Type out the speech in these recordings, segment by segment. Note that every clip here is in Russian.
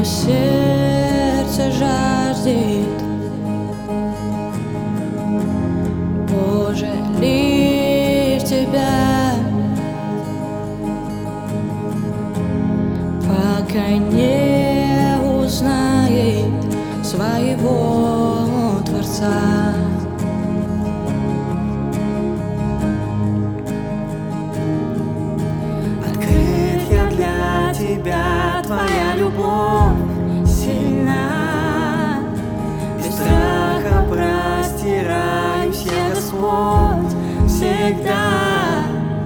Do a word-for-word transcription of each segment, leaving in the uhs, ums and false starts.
сердце жаждет. Боже, лишь Тебя, пока не узнает своего Творца. Открыт я для Тебя, Твоя любовь сильна. Без страха простираюсь я, Господь, всегда.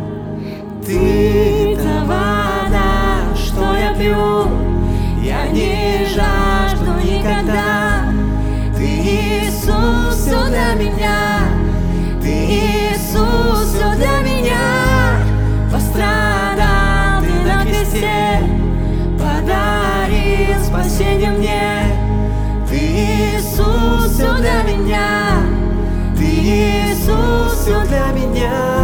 Ты та вода, что я пью, я не жажду никогда. Ты, Иисус, все для меня. Ты, Иисус, все для меня. Пострадал Ты на кресте, подарил спасение мне. Ты, Иисус, все для меня. Ты, Иисус, все для меня.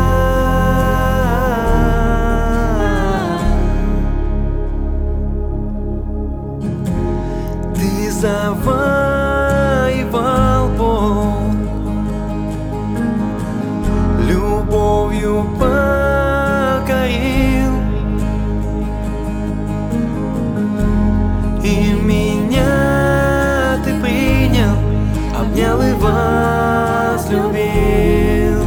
Ты завоевал Бог, любовью покорил, и меня Ты принял, обнял и возлюбил.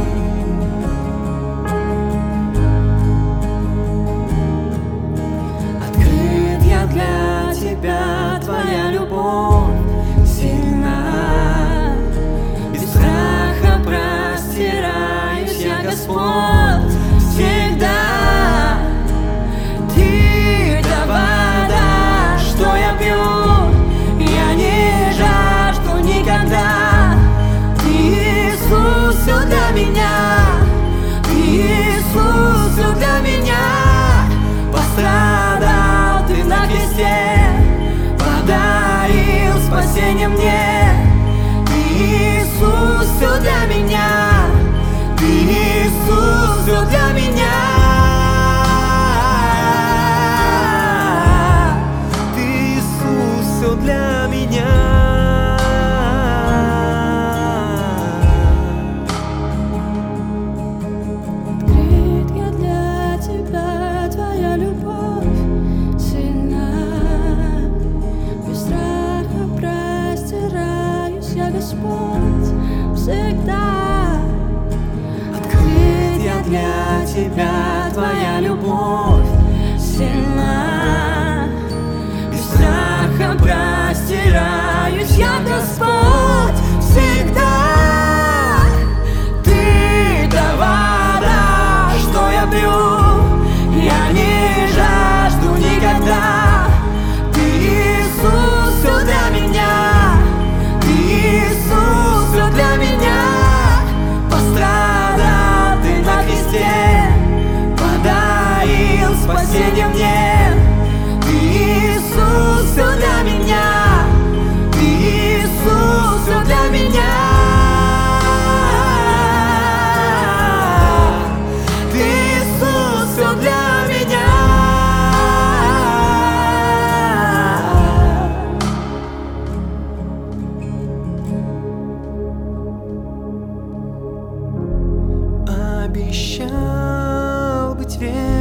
Открыт я для Тебя, Твоя любовь сильна. Без страха простираюсь я, Господь, всегда. Ты та вода, что я пью, я не жажду никогда. Ты, Иисус, все для меня. Ты, Иисус, все для меня. Пострадал Ты на кресте, подарил спасение мне. Ты, Иисус, все для меня. Ты, Иисус, все для меня. Ты, Иисус, все для меня. Открыт я для Тебя, Твоя любовь сильна. Без страха простираюсь я, Господь, всегда. Открыт я для Тебя, Твоя любовь сильна. Без страха простираюсь я, Господь, всегда. Ты та вода, что я пью, я не жажду никогда. Ты, Иисус, все для меня. Ты, Иисус, все для меня. Пострадал Ты на кресте, подарил спасение мне. Ты, Иисус, все для меня. Ты, Иисус, все для меня. Ты, Иисус, все для меня. Обещал быть верным